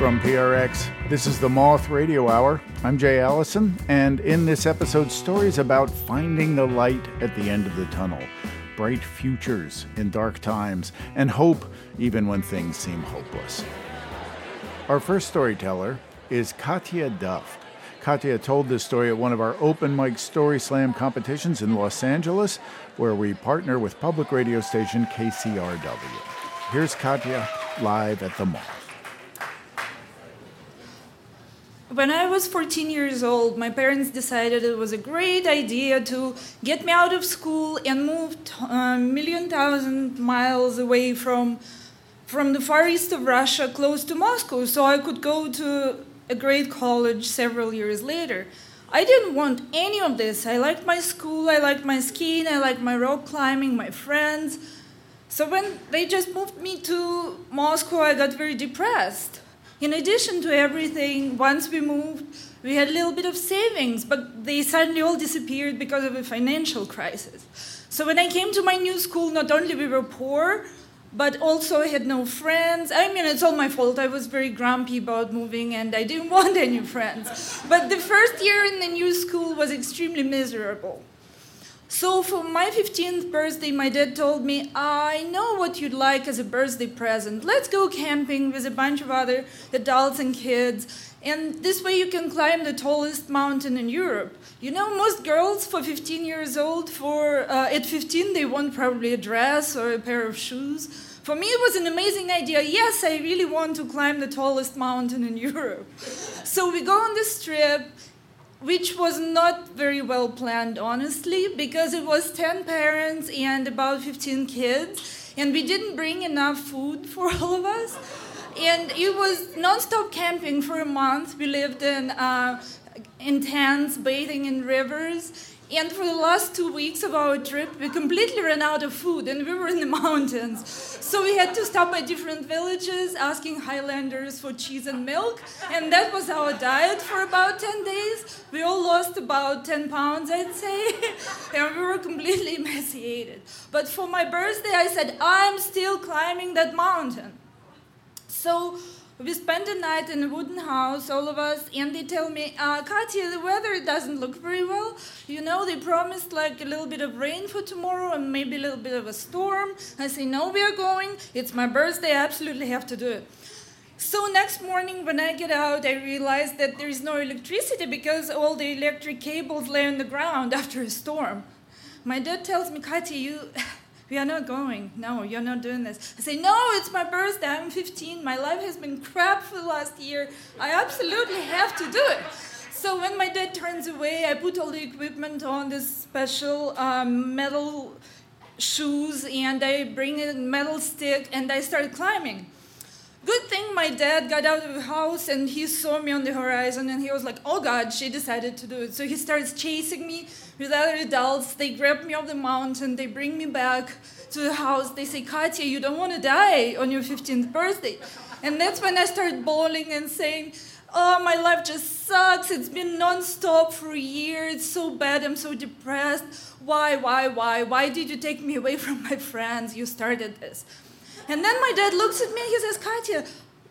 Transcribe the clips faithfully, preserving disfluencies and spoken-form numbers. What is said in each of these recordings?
from P R X. This is the Moth Radio Hour. I'm Jay Allison, and in this episode, stories about finding the light at the end of the tunnel, bright futures in dark times, and hope even when things seem hopeless. Our first storyteller is Katya Duff. Katya told this story at one of our open mic Story Slam competitions in Los Angeles, where we partner with public radio station K C R W. Here's Katya live at the Moth. When I was fourteen years old, my parents decided it was a great idea to get me out of school and move a uh, million thousand miles away from, from the far east of Russia, close to Moscow, so I could go to a great college several years later. I didn't want any of this. I liked my school, I liked my skiing, I liked my rock climbing, my friends. So when they just moved me to Moscow, I got very depressed. In addition to everything, once we moved, we had a little bit of savings, but they suddenly all disappeared because of a financial crisis. So when I came to my new school, not only we were poor, but also I had no friends. I mean, it's all my fault. I was very grumpy about moving, and I didn't want any friends. But the first year in the new school was extremely miserable. So for my fifteenth birthday, my dad told me, I know what you'd like as a birthday present. Let's go camping with a bunch of other adults and kids. And this way you can climb the tallest mountain in Europe. You know, most girls for fifteen years old, for uh, at fifteen, they want probably a dress or a pair of shoes. For me, it was an amazing idea. Yes, I really want to climb the tallest mountain in Europe. So we go on this trip, which was not very well planned, honestly, because it was ten parents and about fifteen kids, and we didn't bring enough food for all of us. And it was non-stop camping for a month. We lived in, uh, in tents, bathing in rivers. And for the last two weeks of our trip, we completely ran out of food, and we were in the mountains. So we had to stop at different villages, asking Highlanders for cheese and milk, and that was our diet for about ten days. We all lost about ten pounds, I'd say, and we were completely emaciated. But for my birthday, I said, I'm still climbing that mountain. So we spent the night in a wooden house, all of us, and they tell me, uh, Katya, the weather doesn't look very well. You know, they promised like a little bit of rain for tomorrow and maybe a little bit of a storm. I say, no, we are going. It's my birthday. I absolutely have to do it. So next morning when I get out, I realize that there is no electricity because all the electric cables lay on the ground after a storm. My dad tells me, Katya, you... we are not going. No, you're not doing this. I say, no, it's my birthday. I'm fifteen. My life has been crap for the last year. I absolutely have to do it. So when my dad turns away, I put all the equipment on this special um, metal shoes, and I bring a metal stick, and I start climbing. Good thing my dad got out of the house and he saw me on the horizon and he was like, oh God, she decided to do it. So he starts chasing me with other adults. They grab me off the mountain. They bring me back to the house. They say, Katya, you don't want to die on your fifteenth birthday. And that's when I start bawling and saying, oh, my life just sucks. It's been nonstop for a year. It's so bad. I'm so depressed. Why, why, why? Why did you take me away from my friends? You started this. And then my dad looks at me and he says, Katya,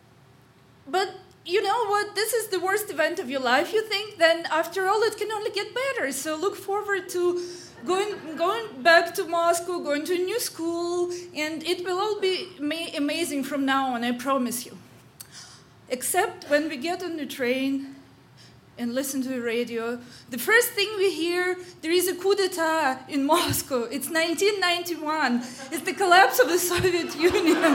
but you know what? This is the worst event of your life, you think? Then after all, it can only get better. So look forward to going going back to Moscow, going to a new school, and it will all be ma- amazing from now on, I promise you. Except when we get on the train and listen to the radio, the first thing we hear, there is a coup d'etat in Moscow. It's nineteen ninety-one. It's the collapse of the Soviet Union.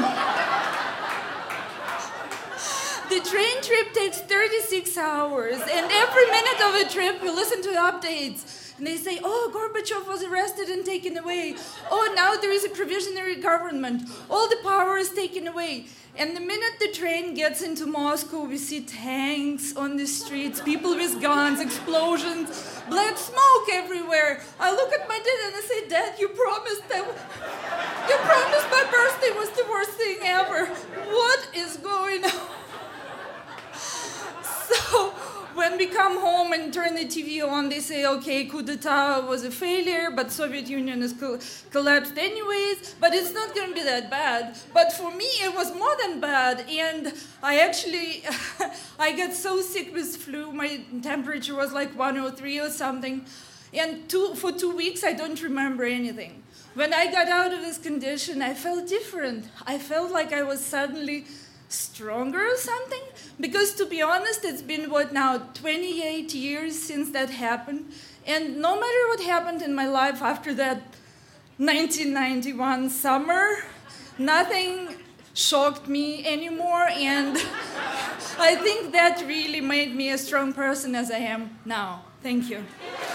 The train trip takes thirty-six hours, and every minute of the trip we listen to updates. And they say, oh, Gorbachev was arrested and taken away. Oh, now there is a provisionary government. All the power is taken away. And the minute the train gets into Moscow, we see tanks on the streets, people with guns, explosions, black smoke everywhere. I look at my dad and I say, Dad, you promised that you promised my birthday was the worst thing ever. What is going on? So when we come home and turn the T V on, they say, okay, coup d'etat was a failure, but Soviet Union is co- collapsed anyways, but it's not going to be that bad. But for me, it was more than bad, and I actually, I got so sick with flu, my temperature was like one oh three or something, and two, for two weeks, I don't remember anything. When I got out of this condition, I felt different. I felt like I was suddenly stronger or something, because to be honest, it's been what now twenty-eight years since that happened, and no matter what happened in my life after that nineteen ninety-one summer, nothing shocked me anymore, and I think that really made me a strong person as I am now. Thank you.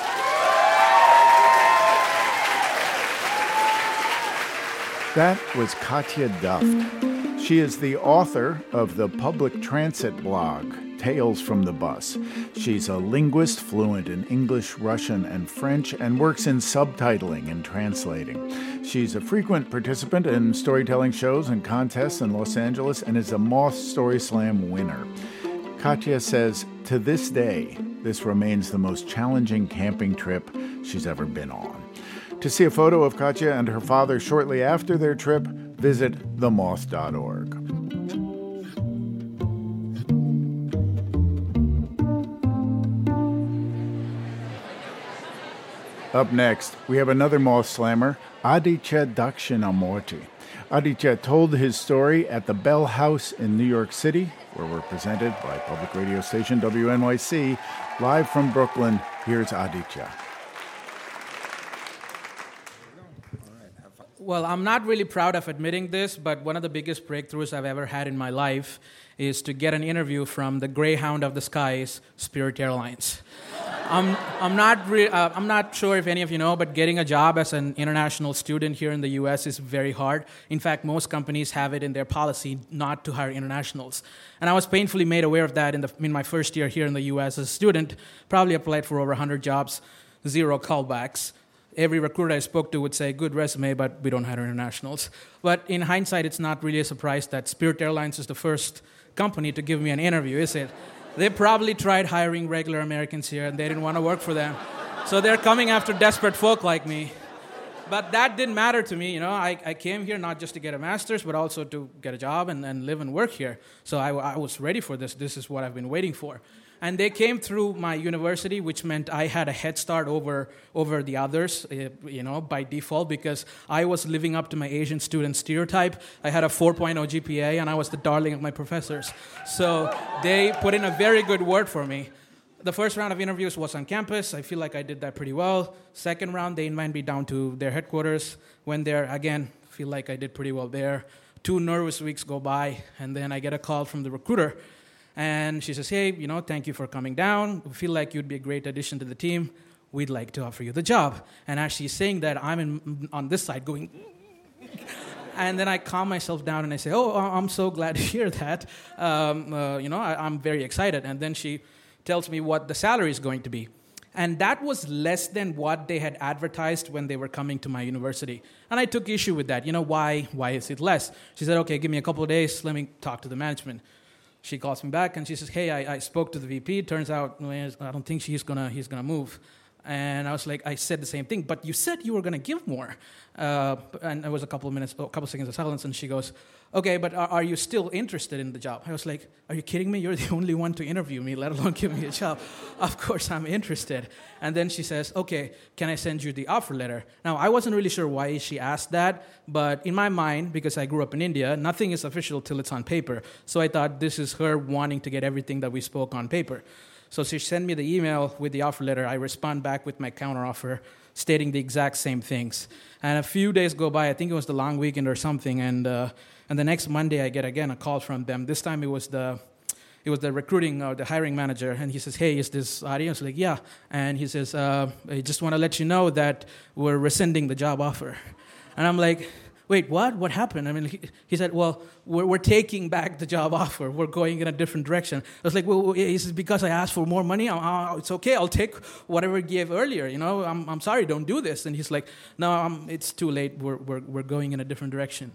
That was Katya Duft. She is the author of the public transit blog, Tales from the Bus. She's a linguist fluent in English, Russian, and French, and works in subtitling and translating. She's a frequent participant in storytelling shows and contests in Los Angeles and is a Moth Story Slam winner. Katya says, to this day, this remains the most challenging camping trip she's ever been on. To see a photo of Katya and her father shortly after their trip, visit the moth dot org. Up next, we have another Moth Slammer, Aditya Dakshinamurti. Aditya told his story at the Bell House in New York City, where we're presented by public radio station W N Y C. Live from Brooklyn, here's Aditya. Well, I'm not really proud of admitting this, but one of the biggest breakthroughs I've ever had in my life is to get an interview from the Greyhound of the skies, Spirit Airlines. I'm I'm not re- uh, I'm not sure if any of you know, but getting a job as an international student here in the U S is very hard. In fact, most companies have it in their policy not to hire internationals. And I was painfully made aware of that in the in my first year here in the U S as a student. Probably applied for over one hundred jobs, zero callbacks. Every recruiter I spoke to would say, good resume, but we don't hire internationals. But in hindsight, it's not really a surprise that Spirit Airlines is the first company to give me an interview, is it? They probably tried hiring regular Americans here, and they didn't want to work for them. So they're coming after desperate folk like me. But that didn't matter to me. You know, I, I came here not just to get a master's, but also to get a job and, and live and work here. So I, I was ready for this. This is what I've been waiting for. And they came through my university, which meant I had a head start over over the others, you know, by default, because I was living up to my Asian student stereotype. I had a four point oh G P A, and I was the darling of my professors. So they put in a very good word for me. The first round of interviews was on campus. I feel like I did that pretty well. Second round, they invited me down to their headquarters. Went there, again, feel like I did pretty well there. Two nervous weeks go by, and then I get a call from the recruiter. And she says, hey, you know, thank you for coming down. We feel like you'd be a great addition to the team. We'd like to offer you the job. And as she's saying that, I'm in, on this side going, and then I calm myself down and I say, oh, I'm so glad to hear that. Um, uh, you know, I, I'm very excited. And then she tells me what the salary is going to be. And that was less than what they had advertised when they were coming to my university. And I took issue with that. You know, why? Why is it less? She said, okay, give me a couple of days. Let me talk to the management. She calls me back and she says, hey, I, I spoke to the V P. Turns out, I don't think she's gonna, he's going to move. And I was like, I said the same thing, but you said you were going to give more. Uh, and it was a couple of minutes, a couple of seconds of silence, and she goes, okay, but are, are you still interested in the job? I was like, are you kidding me? You're the only one to interview me, let alone give me a job. Of course I'm interested. And then she says, okay, can I send you the offer letter? Now, I wasn't really sure why she asked that, but in my mind, because I grew up in India, nothing is official till it's on paper. So I thought this is her wanting to get everything that we spoke on paper. So she sent me the email with the offer letter. I respond back with my counteroffer stating the exact same things. And a few days go by. I think it was the long weekend or something. And uh, and the next Monday, I get, again, a call from them. This time it was the it was the recruiting or the hiring manager. And he says, hey, is this Adi? I was like, yeah. And he says, uh, I just want to let you know that we're rescinding the job offer. And I'm like, wait, what? What happened? I mean, he, he said, well, we're, we're taking back the job offer. We're going in a different direction. I was like, well, is it because I asked for more money? Uh, it's okay. I'll take whatever you gave earlier. You know, I'm I'm sorry. Don't do this. And he's like, no, um, it's too late. We're we're we're going in a different direction.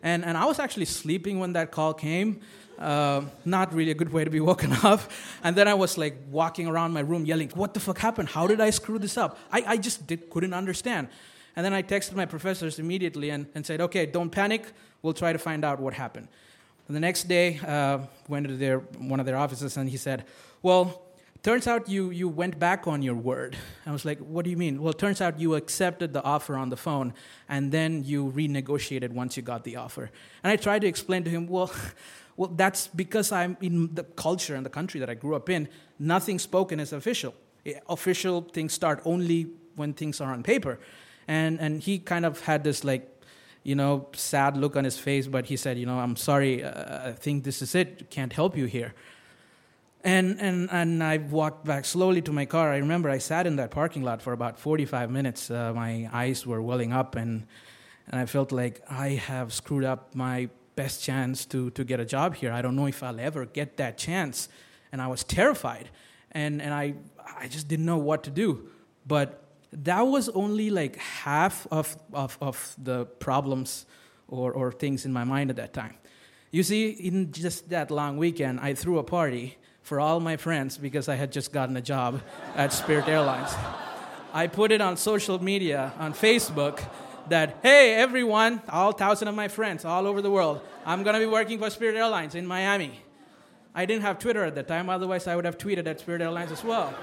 And, and I was actually sleeping when that call came. Uh, not really a good way to be woken up. And then I was like walking around my room yelling, what the fuck happened? How did I screw this up? I, I just did, couldn't understand. And then I texted my professors immediately and, and said, okay, don't panic. We'll try to find out what happened. And the next day, uh, went to their, one of their offices, and he said, well, turns out you, you went back on your word. I was like, what do you mean? Well, it turns out you accepted the offer on the phone, and then you renegotiated once you got the offer. And I tried to explain to him, well, well, that's because I'm in the culture and the country that I grew up in. Nothing spoken is official. Official things start only when things are on paper. And and he kind of had this, like, you know, sad look on his face, but he said, you know, I'm sorry, uh, I think this is it. Can't help you here. And and and I walked back slowly to my car. I remember I sat in that parking lot for about forty-five minutes. Uh, my eyes were welling up, and and I felt like I have screwed up my best chance to to get a job here. I don't know if I'll ever get that chance. And I was terrified, and and I I just didn't know what to do. But that was only like half of, of, of the problems or, or things in my mind at that time. You see, in just that long weekend, I threw a party for all my friends because I had just gotten a job at Spirit Airlines. I put it on social media, on Facebook, that, hey, everyone, all thousand of my friends all over the world, I'm going to be working for Spirit Airlines in Miami. I didn't have Twitter at that time, otherwise I would have tweeted at Spirit Airlines as well.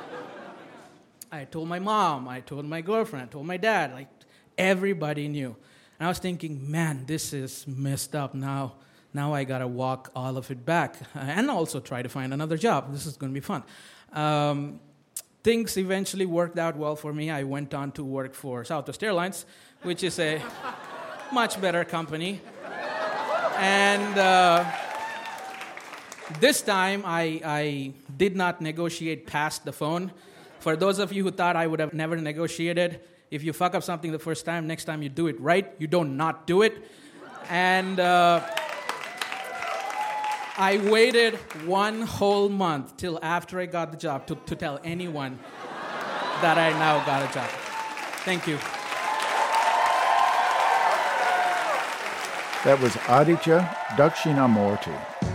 I told my mom, I told my girlfriend, I told my dad, like, everybody knew. And I was thinking, man, this is messed up now. Now I got to walk all of it back and also try to find another job. This is going to be fun. Um, things eventually worked out well for me. I went on to work for Southwest Airlines, which is a much better company. And uh, this time I, I did not negotiate past the phone. For those of you who thought I would have never negotiated, if you fuck up something the first time, next time you do it right. You don't not do it. And uh, I waited one whole month till after I got the job to, to tell anyone that I now got a job. Thank you. That was Aditya Dakshinamurti.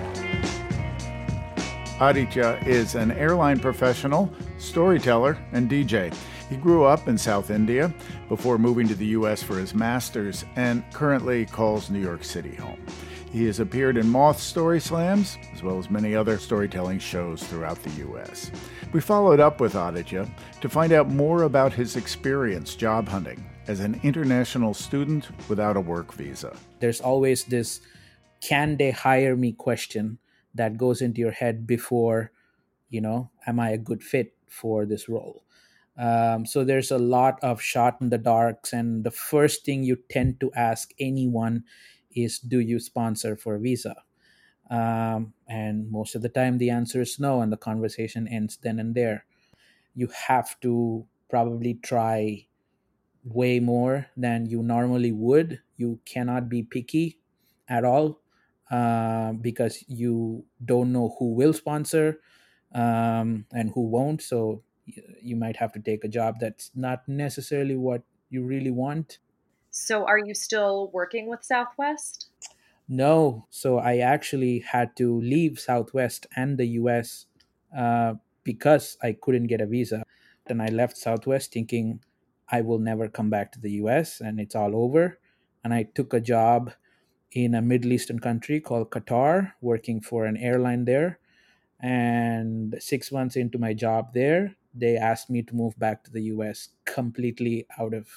Aditya is an airline professional, storyteller, and D J. He grew up in South India before moving to the U S for his master's and currently calls New York City home. He has appeared in Moth Story Slams, as well as many other storytelling shows throughout the U S. We followed up with Aditya to find out more about his experience job hunting as an international student without a work visa. There's always this, can they hire me question that goes into your head before, you know, am I a good fit for this role? Um, so there's a lot of shot in the darks, and the first thing you tend to ask anyone is, do you sponsor for a visa? Um, and most of the time the answer is no, and the conversation ends then and there. You have to probably try way more than you normally would. You cannot be picky at all. Uh, because you don't know who will sponsor um, and who won't. So y- you might have to take a job that's not necessarily what you really want. So are you still working with Southwest? No. So I actually had to leave Southwest and the U S uh, because I couldn't get a visa. And I left Southwest thinking I will never come back to the U S and it's all over. And I took a job in a Middle Eastern country called Qatar, working for an airline there. And six months into my job there, they asked me to move back to the U S completely out of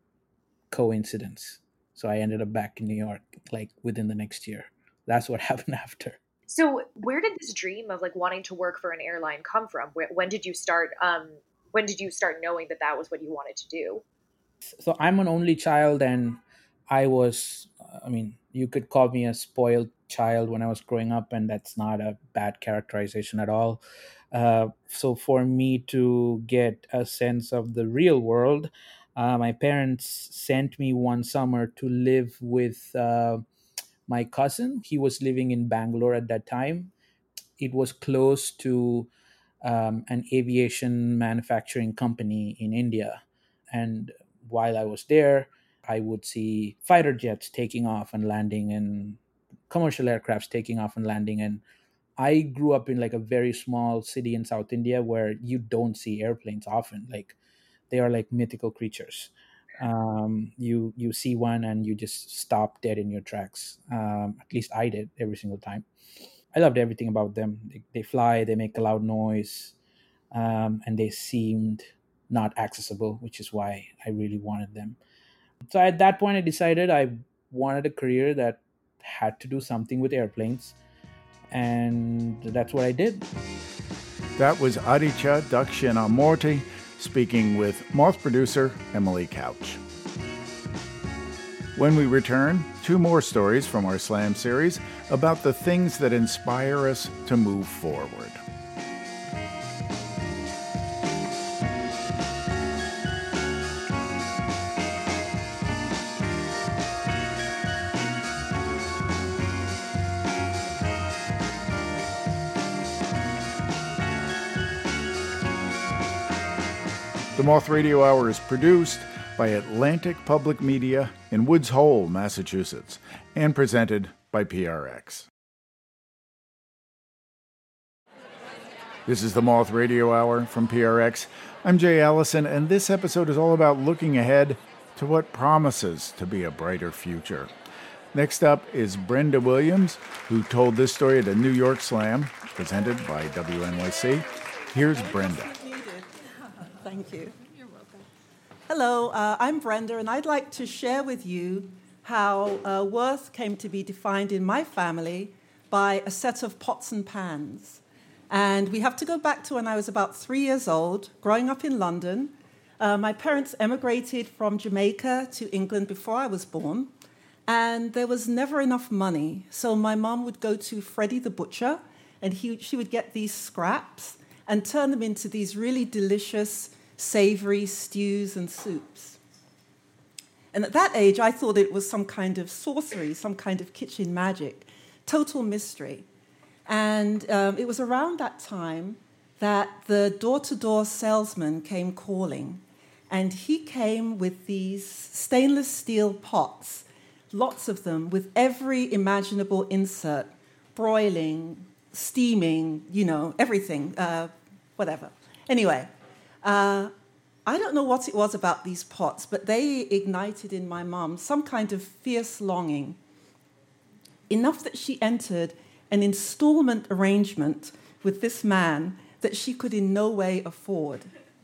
coincidence. So I ended up back in New York, like within the next year. That's what happened after. So where did this dream of like wanting to work for an airline come from? Where, when did you start? Um, when did you start knowing that that was what you wanted to do? So I'm an only child, and I was, I mean, you could call me a spoiled child when I was growing up, and that's not a bad characterization at all. Uh, so for me to get a sense of the real world, uh, my parents sent me one summer to live with uh, my cousin. He was living in Bangalore at that time. It was close to um, an aviation manufacturing company in India. And while I was there, I would see fighter jets taking off and landing and commercial aircrafts taking off and landing. And I grew up in like a very small city in South India where you don't see airplanes often. Like they are like mythical creatures. Um, you you see one and you just stop dead in your tracks. Um, at least I did every single time. I loved everything about them. They, they fly, they make a loud noise, um, and they seemed not accessible, which is why I really wanted them. So at that point, I decided I wanted a career that had to do something with airplanes, and that's what I did. That was Aditya Dakshinamurti speaking with Moth producer Emily Couch. When we return, two more stories from our Slam series about the things that inspire us to move forward. The Moth Radio Hour is produced by Atlantic Public Media in Woods Hole, Massachusetts, and presented by P R X. This is the Moth Radio Hour from P R X. I'm Jay Allison, and this episode is all about looking ahead to what promises to be a brighter future. Next up is Brenda Williams, who told this story at a New York Slam, presented by W N Y C. Here's Brenda. Thank you. You're welcome. Hello, uh, I'm Brenda, and I'd like to share with you how uh, worth came to be defined in my family by a set of pots and pans. And we have to go back to when I was about three years old, growing up in London. Uh, my parents emigrated from Jamaica to England before I was born, and there was never enough money. So my mom would go to Freddie the butcher, and he, she would get these scraps and turn them into these really delicious savory stews and soups. And at that age, I thought it was some kind of sorcery, some kind of kitchen magic, total mystery. And um, it was around that time that the door-to-door salesman came calling. And he came with these stainless steel pots, lots of them, with every imaginable insert, broiling, steaming, you know, everything, uh, whatever. Anyway, Uh, I don't know what it was about these pots, but they ignited in my mum some kind of fierce longing, enough that she entered an installment arrangement with this man that she could in no way afford.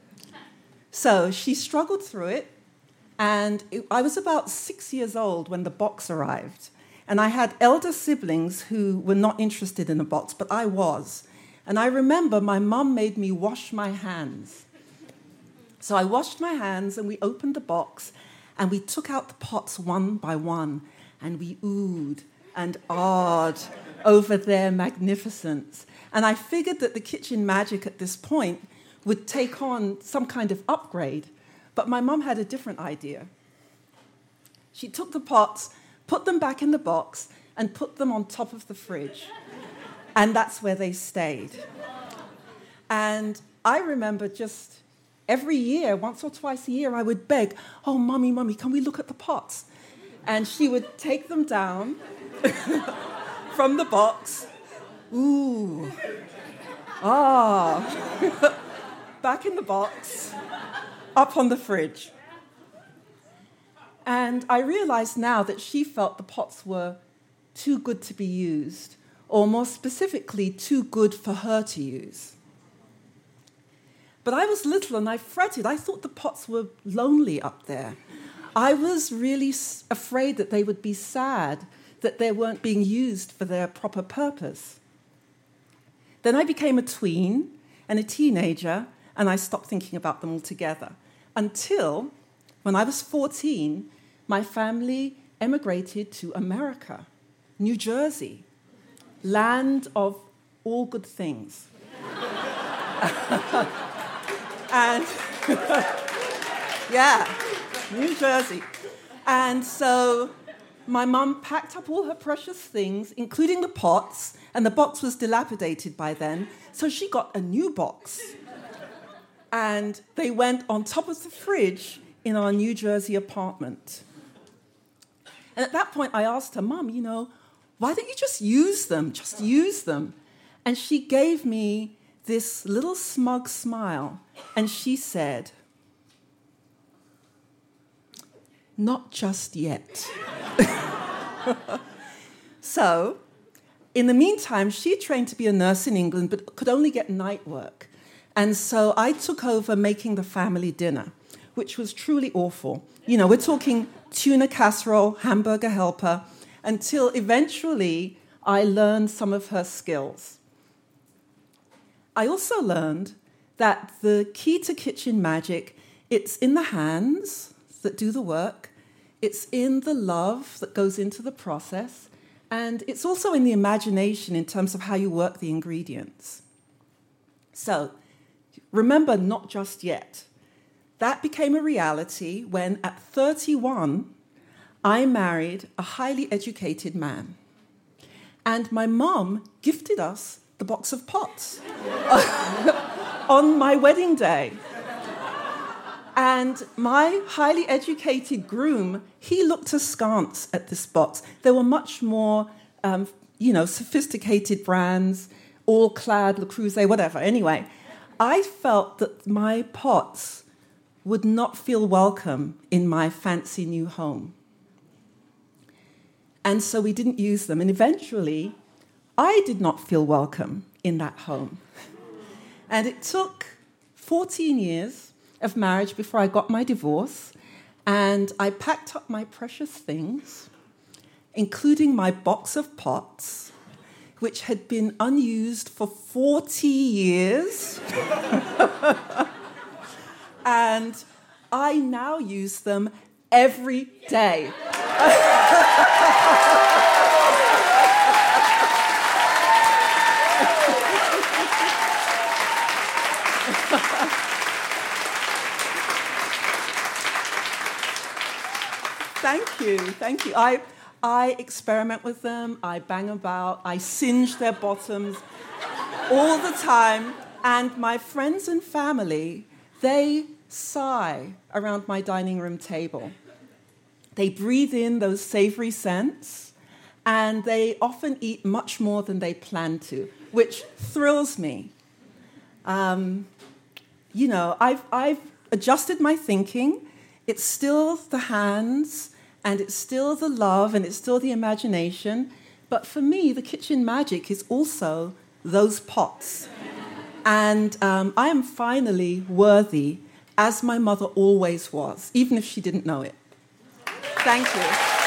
So she struggled through it, and it, I was about six years old when the box arrived. And I had elder siblings who were not interested in the box, but I was. And I remember my mum made me wash my hands. So I washed my hands, and we opened the box, and we took out the pots one by one, and we oohed and awed over their magnificence. And I figured that the kitchen magic at this point would take on some kind of upgrade, but my mum had a different idea. She took the pots, put them back in the box, and put them on top of the fridge. And that's where they stayed. And I remember just every year, once or twice a year, I would beg, oh, Mummy, Mummy, can we look at the pots? And she would take them down from the box. Ooh. Ah. Back in the box, up on the fridge. And I realize now that she felt the pots were too good to be used, or more specifically, too good for her to use. But I was little and I fretted. I thought the pots were lonely up there. I was really afraid that they would be sad, that they weren't being used for their proper purpose. Then I became a tween and a teenager, and I stopped thinking about them altogether. Until, when I was fourteen, my family emigrated to America, New Jersey, land of all good things. And, yeah, New Jersey. And so my mum packed up all her precious things, including the pots, and the box was dilapidated by then, so she got a new box. And they went on top of the fridge in our New Jersey apartment. And at that point, I asked her, Mom, you know, why don't you just use them? Just use them. And she gave me this little smug smile, and she said, not just yet. So, in the meantime, she trained to be a nurse in England, but could only get night work. And so I took over making the family dinner, which was truly awful. You know, we're talking tuna casserole, hamburger helper, until eventually I learned some of her skills. I also learned that the key to kitchen magic, it's in the hands that do the work, it's in the love that goes into the process, and it's also in the imagination in terms of how you work the ingredients. So, remember, not just yet. That became a reality when, at thirty-one, I married a highly educated man. And my mom gifted us the box of pots on my wedding day. And my highly educated groom, he looked askance at this box. There were much more, um, you know, sophisticated brands, all clad, Le Creuset, whatever. Anyway, I felt that my pots would not feel welcome in my fancy new home. And so we didn't use them. And eventually, I did not feel welcome in that home. And it took fourteen years of marriage before I got my divorce, and I packed up my precious things, including my box of pots, which had been unused for forty years. And I now use them every day. Thank you, thank you. I, I experiment with them, I bang about, I singe their bottoms all the time, and my friends and family, they sigh around my dining room table. They breathe in those savory scents, and they often eat much more than they plan to, which thrills me. Um, you know, I've, I've adjusted my thinking. It's still the hands, and it's still the love, and it's still the imagination. But for me, the kitchen magic is also those pots. And um, I am finally worthy, as my mother always was, even if she didn't know it. Thank you.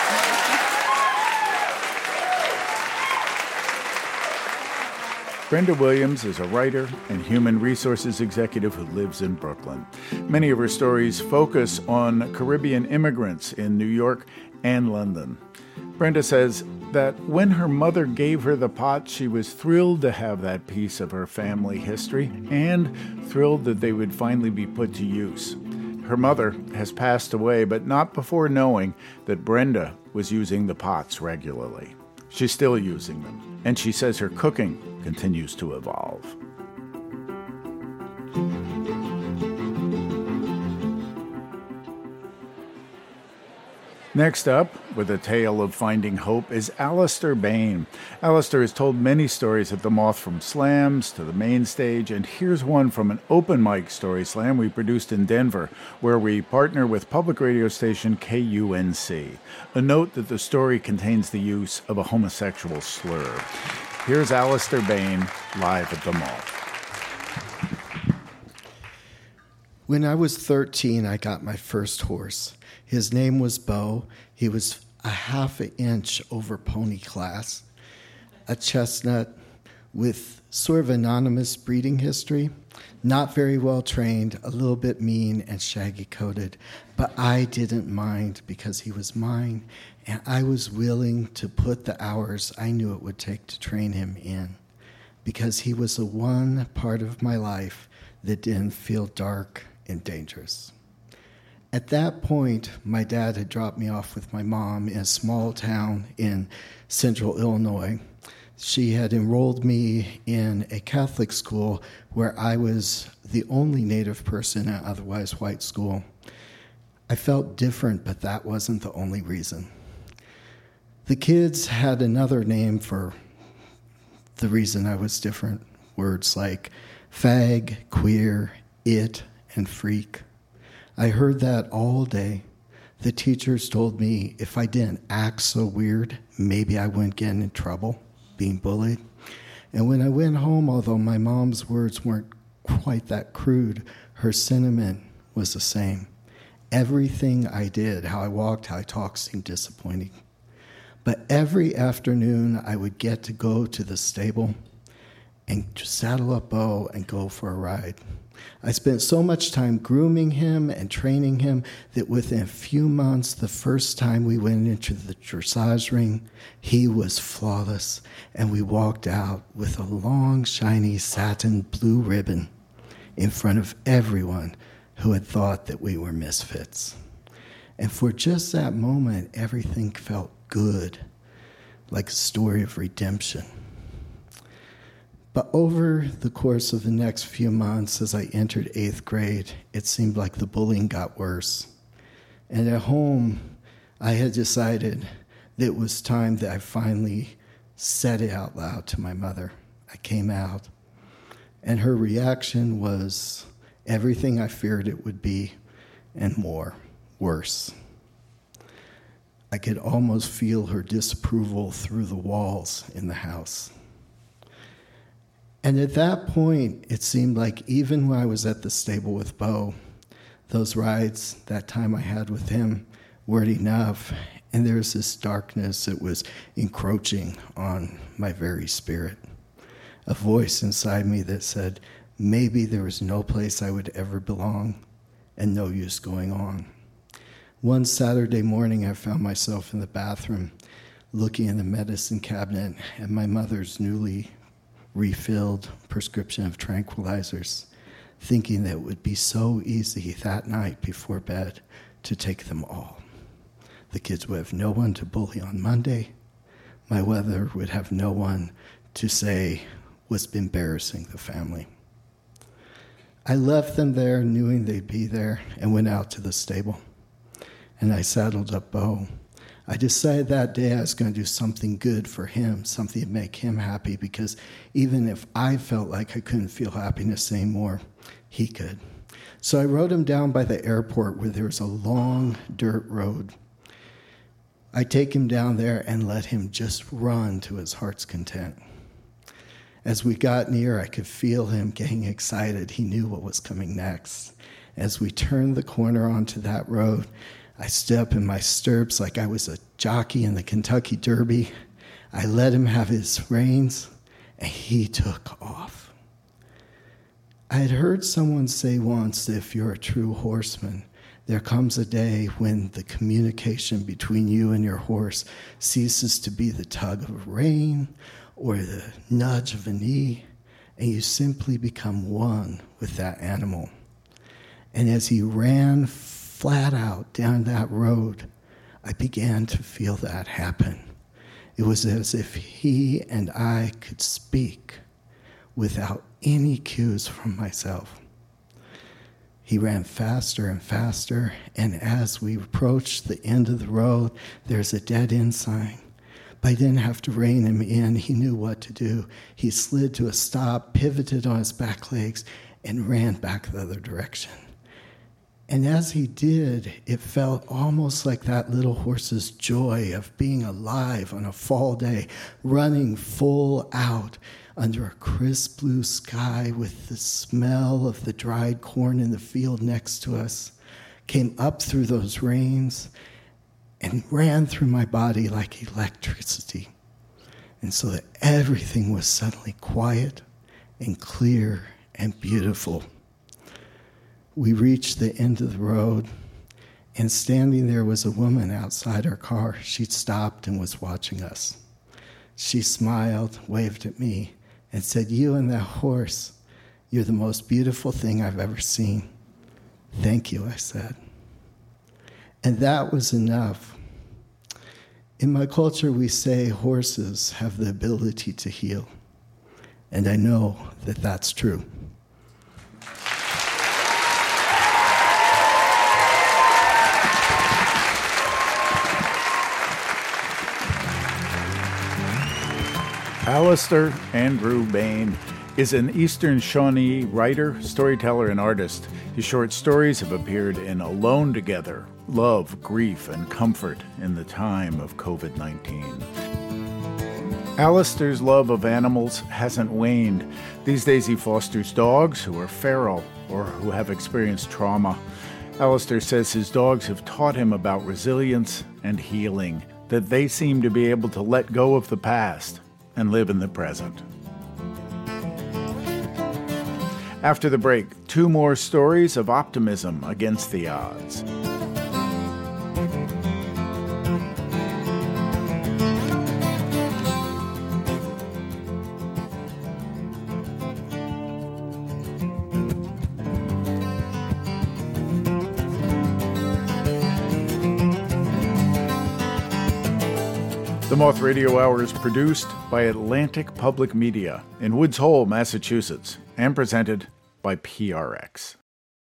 Brenda Williams is a writer and human resources executive who lives in Brooklyn. Many of her stories focus on Caribbean immigrants in New York and London. Brenda says that when her mother gave her the pot, she was thrilled to have that piece of her family history and thrilled that they would finally be put to use. Her mother has passed away, but not before knowing that Brenda was using the pots regularly. She's still using them, and she says her cooking continues to evolve. Next up, with a tale of finding hope, is Alistair Bain. Alistair has told many stories at the Moth, from slams to the main stage, and here's one from an open mic story slam we produced in Denver, where we partner with public radio station K U N C. A note that the story contains the use of a homosexual slur. Here's Alistair Bain live at the Moth. When I was thirteen, I got my first horse. His name was Bo. He was a half an inch over pony class, a chestnut with sort of anonymous breeding history, not very well trained, a little bit mean and shaggy coated, but I didn't mind because he was mine, and I was willing to put the hours I knew it would take to train him in, because he was the one part of my life that didn't feel dark and dangerous. At that point, my dad had dropped me off with my mom in a small town in central Illinois. She had enrolled me in a Catholic school where I was the only Native person in an otherwise white school. I felt different, but that wasn't the only reason. The kids had another name for the reason I was different. Words like fag, queer, it, and freak. I heard that all day. The teachers told me if I didn't act so weird, maybe I wouldn't get in trouble being bullied. And when I went home, although my mom's words weren't quite that crude, her sentiment was the same. Everything I did, how I walked, how I talked, seemed disappointing. But every afternoon, I would get to go to the stable and just saddle up Bo and go for a ride. I spent so much time grooming him and training him that within a few months, the first time we went into the dressage ring, he was flawless, and we walked out with a long, shiny satin blue ribbon in front of everyone who had thought that we were misfits. And for just that moment, everything felt good, like a story of redemption. But over the course of the next few months, as I entered eighth grade, it seemed like the bullying got worse. And at home, I had decided that it was time that I finally said it out loud to my mother. I came out, and her reaction was everything I feared it would be, and more, worse. I could almost feel her disapproval through the walls in the house. And at that point, it seemed like even when I was at the stable with Bo, those rides, that time I had with him, weren't enough. And there was this darkness that was encroaching on my very spirit. A voice inside me that said, maybe there was no place I would ever belong and no use going on. One Saturday morning, I found myself in the bathroom looking in the medicine cabinet at my mother's newly refilled prescription of tranquilizers, thinking that it would be so easy that night before bed to take them all. The kids would have no one to bully on Monday. My mother would have no one to say was embarrassing the family. I left them there knowing they'd be there and went out to the stable. And I saddled up Bo. I decided that day I was going to do something good for him, something to make him happy, because even if I felt like I couldn't feel happiness anymore, he could. So I rode him down by the airport where there was a long dirt road. I take him down there and let him just run to his heart's content. As we got near, I could feel him getting excited. He knew what was coming next. As we turned the corner onto that road, I stood up in my stirrups like I was a jockey in the Kentucky Derby. I let him have his reins, and he took off. I had heard someone say once that if you're a true horseman, there comes a day when the communication between you and your horse ceases to be the tug of a rein or the nudge of a knee, and you simply become one with that animal. And as he ran flat out down that road, I began to feel that happen. It was as if he and I could speak without any cues from myself. He ran faster and faster, and as we approached the end of the road, there's a dead-end sign. But I didn't have to rein him in. He knew what to do. He slid to a stop, pivoted on his back legs, and ran back the other direction. And as he did, it felt almost like that little horse's joy of being alive on a fall day, running full out under a crisp blue sky with the smell of the dried corn in the field next to us, came up through those reins and ran through my body like electricity. And so that everything was suddenly quiet and clear and beautiful. We reached the end of the road, and standing there was a woman outside her car. She'd stopped and was watching us. She smiled, waved at me, and said, "You and that horse, you're the most beautiful thing I've ever seen." "Thank you," I said. And that was enough. In my culture, we say horses have the ability to heal. And I know that that's true. Alistair Andrew Bain is an Eastern Shawnee writer, storyteller, and artist. His short stories have appeared in Alone Together, Love, Grief, and Comfort in the Time of covid nineteen. Alistair's love of animals hasn't waned. These days he fosters dogs who are feral or who have experienced trauma. Alistair says his dogs have taught him about resilience and healing, that they seem to be able to let go of the past and live in the present. After the break, two more stories of optimism against the odds. The Moth Radio Hour is produced by Atlantic Public Media in Woods Hole, Massachusetts, and presented by P R X.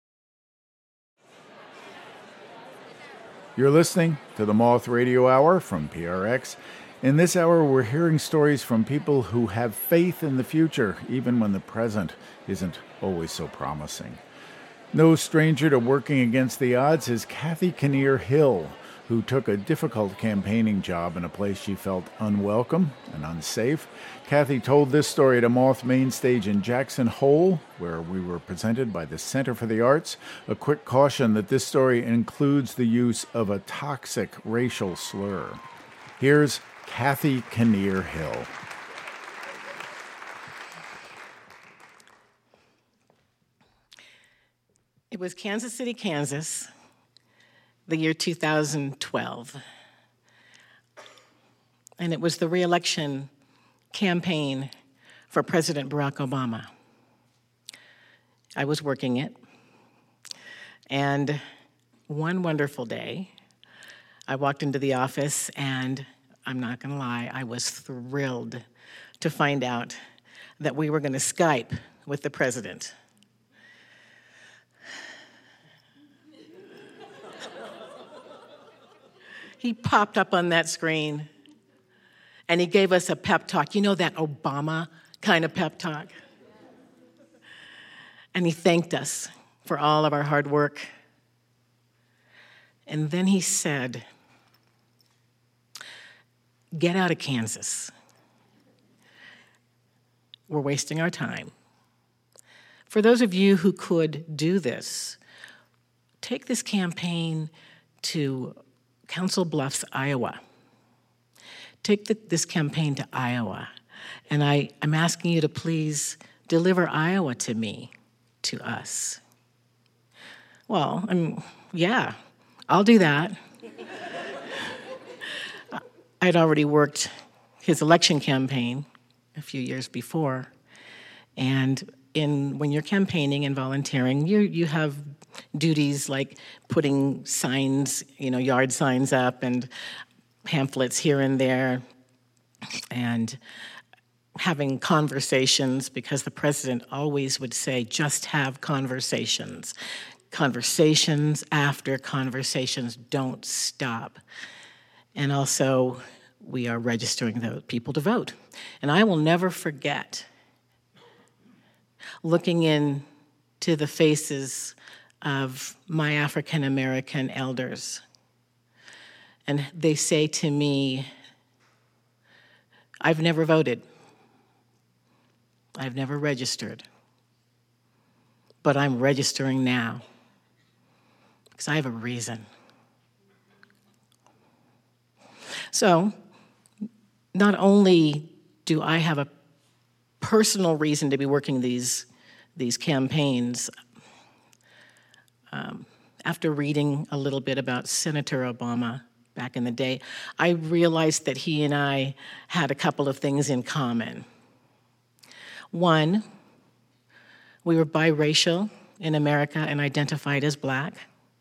You're listening to the Moth Radio Hour from P R X. In this hour, we're hearing stories from people who have faith in the future, even when the present isn't always so promising. No stranger to working against the odds is Kathy Kinnear Hill, who took a difficult campaigning job in a place she felt unwelcome and unsafe. Kathy told this story at a Moth main stage in Jackson Hole, where we were presented by the Center for the Arts. A quick caution that this story includes the use of a toxic racial slur. Here's Kathy Kinnear Hill. It was Kansas City, Kansas, the year two thousand twelve. And it was the re-election campaign for President Barack Obama. I was working it. And one wonderful day, I walked into the office, and I'm not gonna lie, I was thrilled to find out that we were gonna Skype with the president. He popped up on that screen, and he gave us a pep talk. You know, that Obama kind of pep talk? And he thanked us for all of our hard work. And then he said, "Get out of Kansas. We're wasting our time. For those of you who could do this, take this campaign to Council Bluffs, Iowa. Take the, this campaign to Iowa, and I, I'm asking you to please deliver Iowa to me, to us." Well, I'm, yeah, I'll do that. I'd already worked his election campaign a few years before, and in when you're campaigning and volunteering, you you have duties like putting signs, you know, yard signs up and pamphlets here and there, and having conversations, because the president always would say, just have conversations. Conversations after conversations, don't stop. And also, we are registering the people to vote. And I will never forget looking into the faces of my African American elders. And they say to me, "I've never voted. I've never registered. But I'm registering now because I have a reason." So, not only do I have a personal reason to be working these, these campaigns, Um, after reading a little bit about Senator Obama back in the day, I realized that he and I had a couple of things in common. One, we were biracial in America and identified as Black.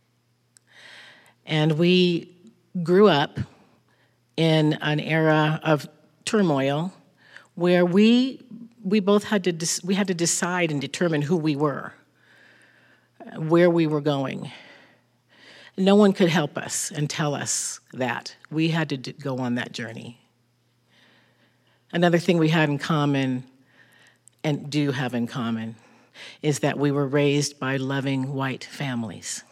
And we grew up in an era of turmoil where we we both had to de- we had to decide and determine who we were, where we were going. No one could help us and tell us that. We had to do, go on that journey. Another thing we had in common, and do have in common, is that we were raised by loving white families.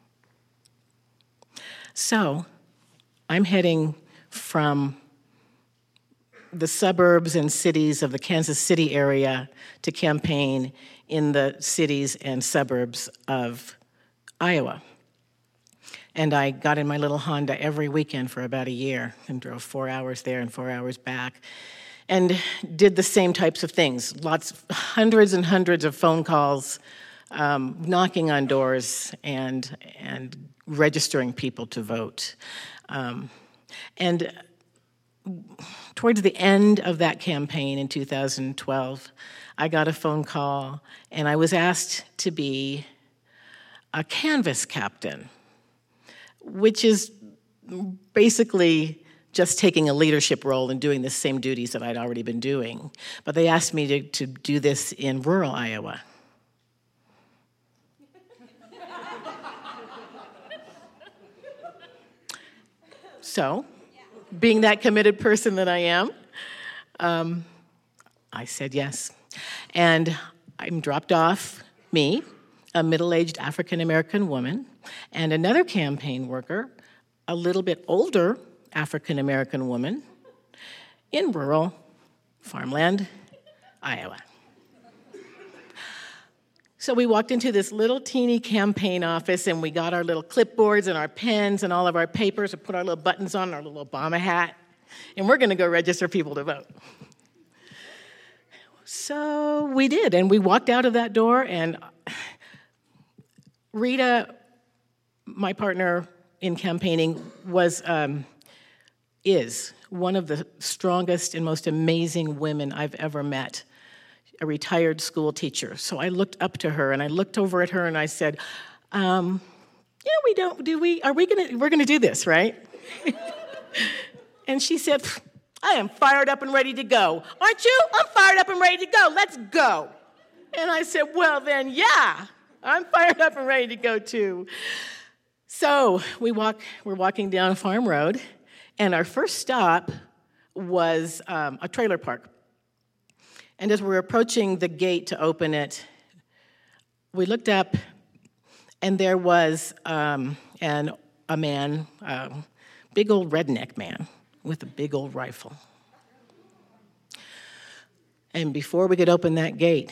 So, I'm heading from the suburbs and cities of the Kansas City area to campaign in the cities and suburbs of Iowa. And I got in my little Honda every weekend for about a year and drove four hours there and four hours back and did the same types of things. Lots, hundreds and hundreds of phone calls, um, knocking on doors and, and registering people to vote. Um, and towards the end of that campaign in two thousand twelve, I got a phone call and I was asked to be a canvas captain, which is basically just taking a leadership role and doing the same duties that I'd already been doing. But they asked me to, to do this in rural Iowa. So, being that committed person that I am, um, I said yes. And I'm dropped off, me, a middle-aged African-American woman, and another campaign worker, a little bit older African-American woman, in rural farmland, Iowa. So we walked into this little teeny campaign office and we got our little clipboards and our pens and all of our papers and put our little buttons on, our little Obama hat, and we're gonna go register people to vote. So we did, and we walked out of that door, and Rita, my partner in campaigning, was, um, is one of the strongest and most amazing women I've ever met, a retired school teacher. So I looked up to her, and I looked over at her, and I said, um, yeah, we don't, do we, are we gonna, we're gonna do this, right? And she said, I am fired up and ready to go. Aren't you? I'm fired up and ready to go. Let's go. And I said, well, then, yeah, I'm fired up and ready to go, too. So we walk, we're walking down Farm Road, and our first stop was um, a trailer park. And as we're approaching the gate to open it, we looked up, and there was um, an, a man, a big old redneck man, with a big old rifle. And before we could open that gate,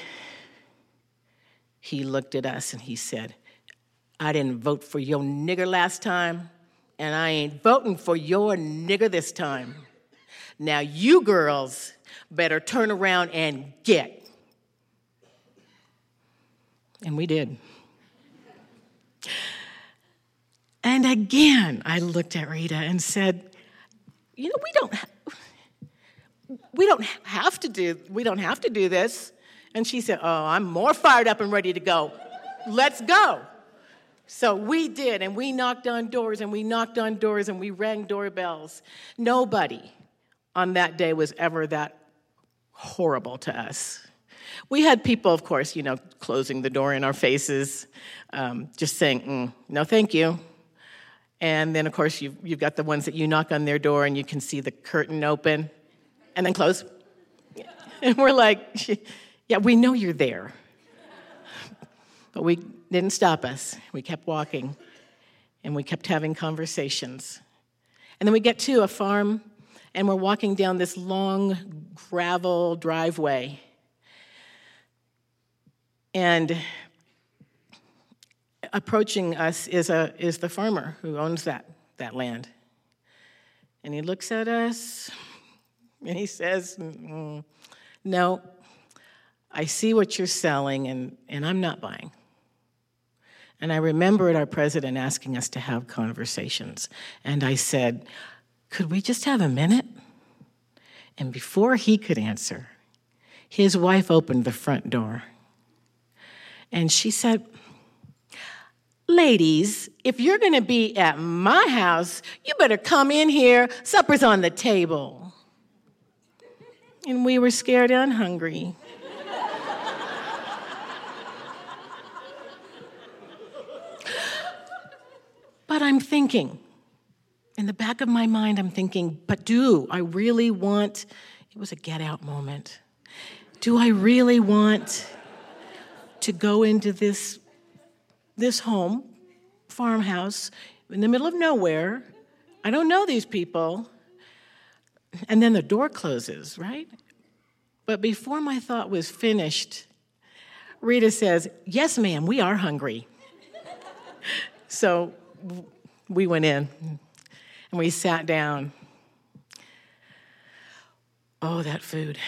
he looked at us and he said, I didn't vote for your nigger last time, and I ain't voting for your nigger this time. Now you girls better turn around and get. And we did. And again, I looked at Rita and said, you know, we don't, ha- we don't have to do, we don't have to do this. And she said, oh, I'm more fired up and ready to go. Let's go. So we did, and we knocked on doors, and we knocked on doors, and we rang doorbells. Nobody on that day was ever that horrible to us. We had people, of course, you know, closing the door in our faces, um, just saying, mm, no, thank you. And then, of course, you've, you've got the ones that you knock on their door and you can see the curtain open and then close. And we're like, yeah, we know you're there. But we didn't stop us. We kept walking, and we kept having conversations. And then we get to a farm, and we're walking down this long gravel driveway. And approaching us is a is the farmer who owns that, that land. And he looks at us, and he says, mm, no, I see what you're selling, and, and I'm not buying. And I remembered our president asking us to have conversations. And I said, could we just have a minute? And before he could answer, his wife opened the front door. And she said, ladies, if you're going to be at my house, you better come in here. Supper's on the table. And we were scared and hungry. But I'm thinking, in the back of my mind, I'm thinking, but do I really want It was a get out moment. Do I really want to go into this, this home, farmhouse, in the middle of nowhere? I don't know these people. And then the door closes, right? But before my thought was finished, Rita says, "Yes, ma'am, we are hungry." So we went in and we sat down. Oh, that food.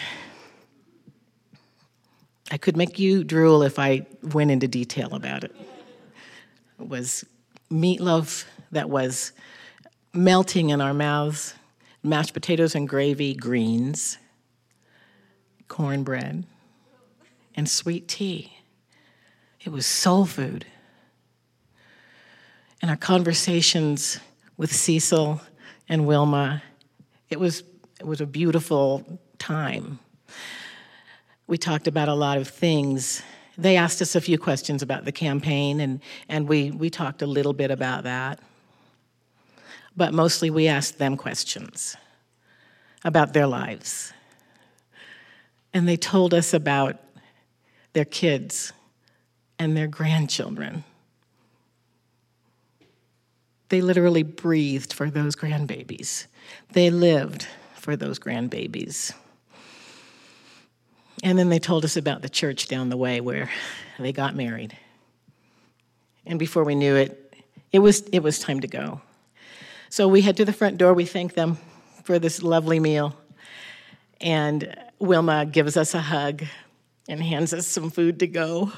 I could make you drool if I went into detail about it. It was meatloaf that was melting in our mouths, mashed potatoes and gravy, greens, cornbread, and sweet tea. It was soul food. And our conversations with Cecil and Wilma, it was it was a beautiful time. We talked about a lot of things. They asked us a few questions about the campaign, and, and we, we talked a little bit about that. But mostly we asked them questions about their lives. And they told us about their kids and their grandchildren. They literally breathed for those grandbabies. They lived for those grandbabies. And then they told us about the church down the way where they got married. And before we knew it, it was it was time to go. So we head to the front door. We thank them for this lovely meal. And Wilma gives us a hug and hands us some food to go.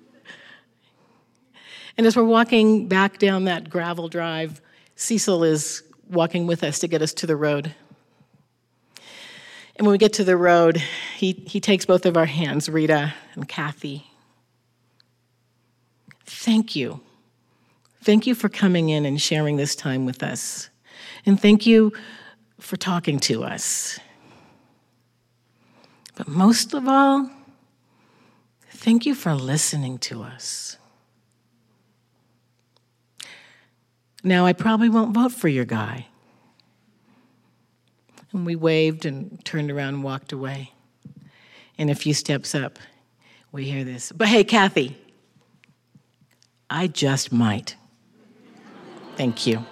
And as we're walking back down that gravel drive, Cecil is walking with us to get us to the road. And when we get to the road, he, he takes both of our hands, Rita and Kathy. Thank you. Thank you for coming in and sharing this time with us. And thank you for talking to us. But most of all, thank you for listening to us. Now, I probably won't vote for your guy. And we waved and turned around and walked away. And a few steps up, we hear this. But hey, Kathy, I just might. Thank you.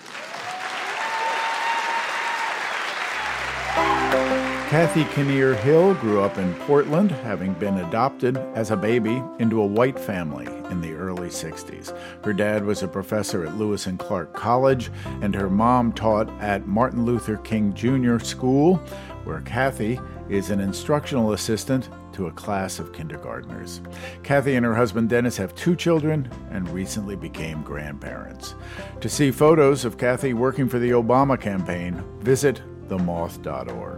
Kathy Kinnear Hill grew up in Portland, having been adopted as a baby into a white family in the early sixties. Her dad was a professor at Lewis and Clark College, and her mom taught at Martin Luther King Junior School, where Kathy is an instructional assistant to a class of kindergartners. Kathy and her husband Dennis have two children and recently became grandparents. To see photos of Kathy working for the Obama campaign, visit the moth dot org.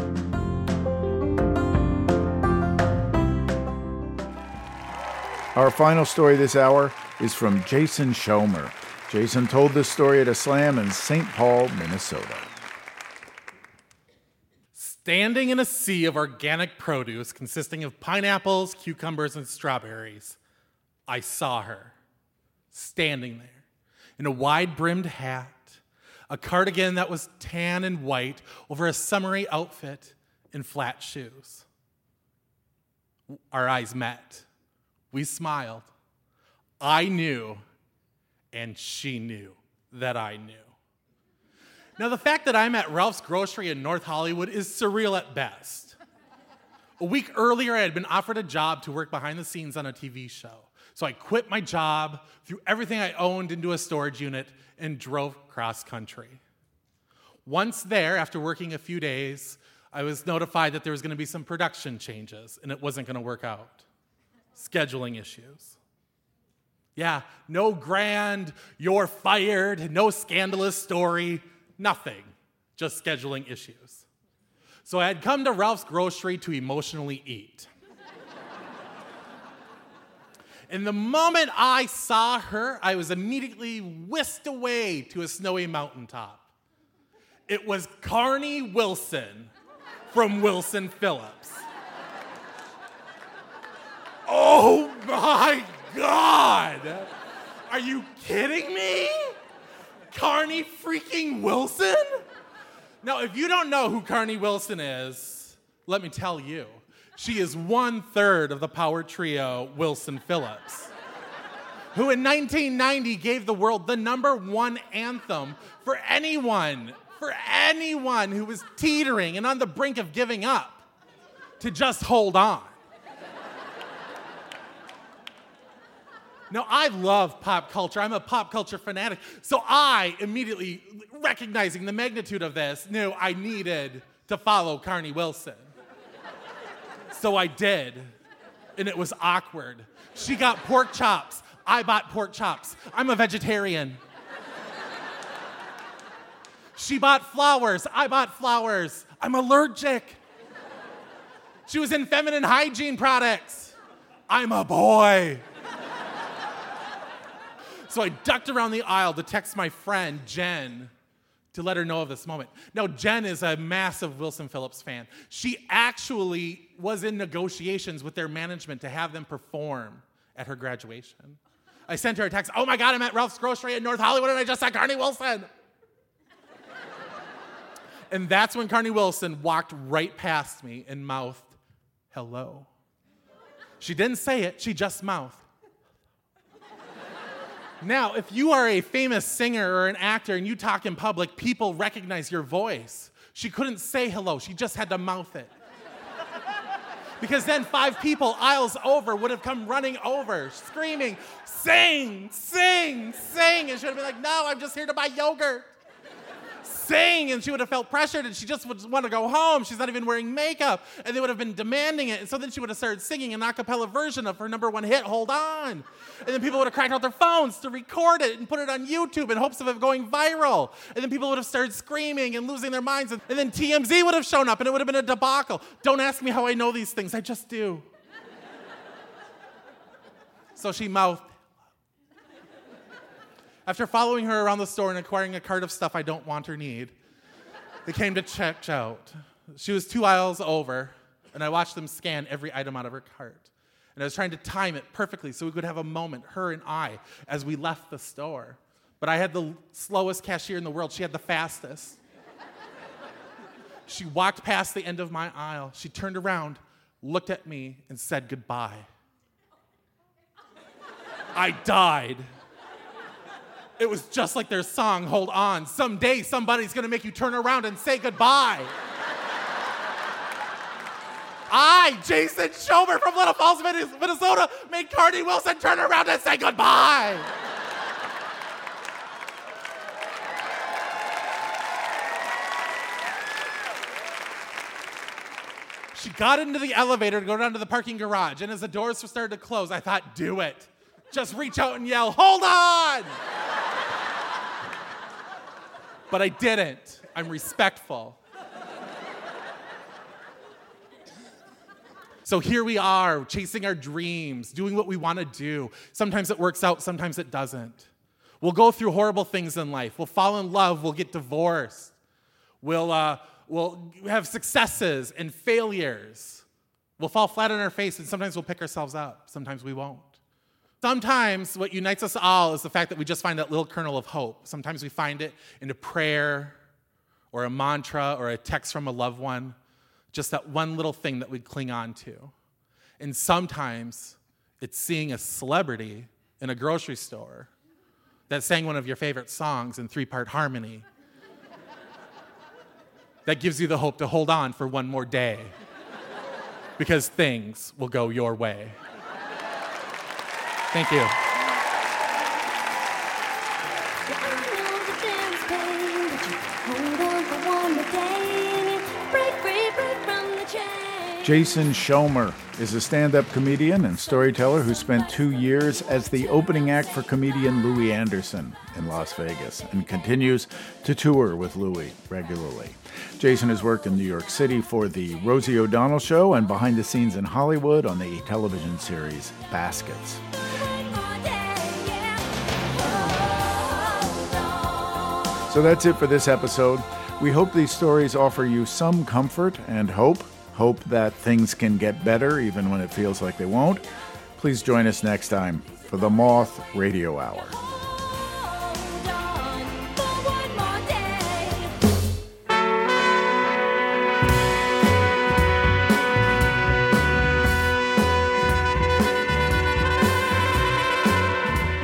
Our final story this hour is from Jason Schomer. Jason told this story at a slam in Saint Paul, Minnesota. Standing in a sea of organic produce consisting of pineapples, cucumbers, and strawberries, I saw her, standing there in a wide-brimmed hat, a cardigan that was tan and white over a summery outfit, and flat shoes. Our eyes met. We smiled. I knew, and she knew that I knew. Now, the fact that I'm at Ralph's Grocery in North Hollywood is surreal at best. A week earlier, I had been offered a job to work behind the scenes on a T V show. So I quit my job, threw everything I owned into a storage unit, and drove cross-country. Once there, after working a few days, I was notified that there was going to be some production changes, and it wasn't going to work out. Scheduling issues. Yeah, no grand, you're fired, no scandalous story, nothing. Just scheduling issues. So I had come to Ralph's Grocery to emotionally eat. And the moment I saw her, I was immediately whisked away to a snowy mountaintop. It was Carney Wilson from Wilson Phillips. Oh my God! Are you kidding me? Carney freaking Wilson? Now, if you don't know who Carney Wilson is, Let me tell you, she is one third of the power trio Wilson Phillips, who in nineteen ninety gave the world the number one anthem for anyone, for anyone who was teetering and on the brink of giving up, to just hold on. Now, I love pop culture. I'm a pop culture fanatic. So I, immediately recognizing the magnitude of this, knew I needed to follow Carnie Wilson. So I did, and it was awkward. She got pork chops. I bought pork chops. I'm a vegetarian. She bought flowers. I bought flowers. I'm allergic. She was in feminine hygiene products. I'm a boy. So I ducked around the aisle to text my friend, Jen, to let her know of this moment. Now, Jen is a massive Wilson Phillips fan. She actually was in negotiations with their management to have them perform at her graduation. I sent her a text, oh my God, I'm at Ralph's Grocery in North Hollywood and I just saw Carnie Wilson. And that's when Carnie Wilson walked right past me and mouthed, hello. She didn't say it, she just mouthed. Now, if you are a famous singer or an actor and you talk in public, people recognize your voice. She couldn't say hello, she just had to mouth it. Because then five people aisles over would have come running over, screaming, sing, sing, sing. And she would have been like, no, I'm just here to buy yogurt. Sing, and she would have felt pressured and she just would want to go home. She's not even wearing makeup. And they would have been demanding it. And so then she would have started singing an a cappella version of her number one hit, Hold On. And then people would have cracked out their phones to record it and put it on YouTube in hopes of it going viral. And then people would have started screaming and losing their minds. And then T M Z would have shown up and it would have been a debacle. Don't ask me how I know these things, I just do. So she mouthed. After following her around the store and acquiring a cart of stuff I don't want or need, they came to check out. She was two aisles over, and I watched them scan every item out of her cart. And I was trying to time it perfectly so we could have a moment, her and I, as we left the store. But I had the slowest cashier in the world. She had the fastest. She walked past the end of my aisle. She turned around, looked at me, and said goodbye. I died. It was just like their song, Hold On. Someday somebody's gonna make you turn around and say goodbye. I, Jason Schomer from Little Falls, Minnesota, made Carnie Wilson turn around and say goodbye. She got into the elevator to go down to the parking garage, and as the doors started to close, I thought, do it. Just reach out and yell, hold on! But I didn't. I'm respectful. So here we are, chasing our dreams, doing what we want to do. Sometimes it works out, sometimes it doesn't. We'll go through horrible things in life. We'll fall in love, we'll get divorced. We'll, uh, we'll have successes and failures. We'll fall flat on our face, and sometimes we'll pick ourselves up. Sometimes we won't. Sometimes what unites us all is the fact that we just find that little kernel of hope. Sometimes we find it in a prayer or a mantra or a text from a loved one, just that one little thing that we cling on to. And sometimes it's seeing a celebrity in a grocery store that sang one of your favorite songs in three-part harmony that gives you the hope to hold on for one more day because things will go your way. Thank you. Jason Schomer is a stand-up comedian and storyteller who spent two years as the opening act for comedian Louis Anderson in Las Vegas and continues to tour with Louis regularly. Jason has worked in New York City for The Rosie O'Donnell Show and behind the scenes in Hollywood on the television series Baskets. So that's it for this episode. We hope these stories offer you some comfort and hope. Hope that things can get better even when it feels like they won't. Please join us next time for the Moth Radio Hour.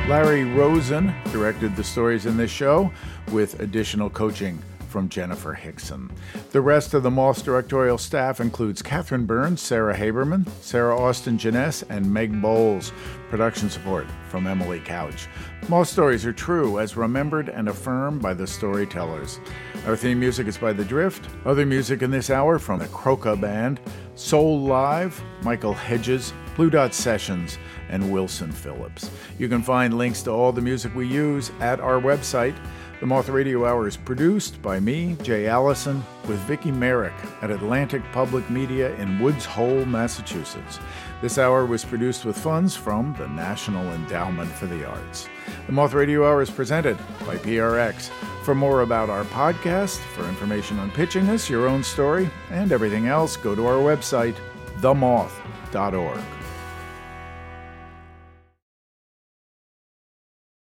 Larry Rosen directed the stories in this show, with additional coaching from Jennifer Hickson. The rest of the Moth's directorial staff includes Catherine Burns, Sarah Haberman, Sarah Austin Jeunesse, and Meg Bowles. Production support from Emily Couch. Moth stories are true, as remembered and affirmed by the storytellers. Our theme music is by The Drift. Other music in this hour from the Croca Band, Soul Live, Michael Hedges, Blue Dot Sessions, and Wilson Phillips. You can find links to all the music we use at our website. The Moth Radio Hour is produced by me, Jay Allison, with Vicki Merrick at Atlantic Public Media in Woods Hole, Massachusetts. This hour was produced with funds from the National Endowment for the Arts. The Moth Radio Hour is presented by P R X. For more about our podcast, for information on pitching us, your own story, and everything else, go to our website, the moth dot org.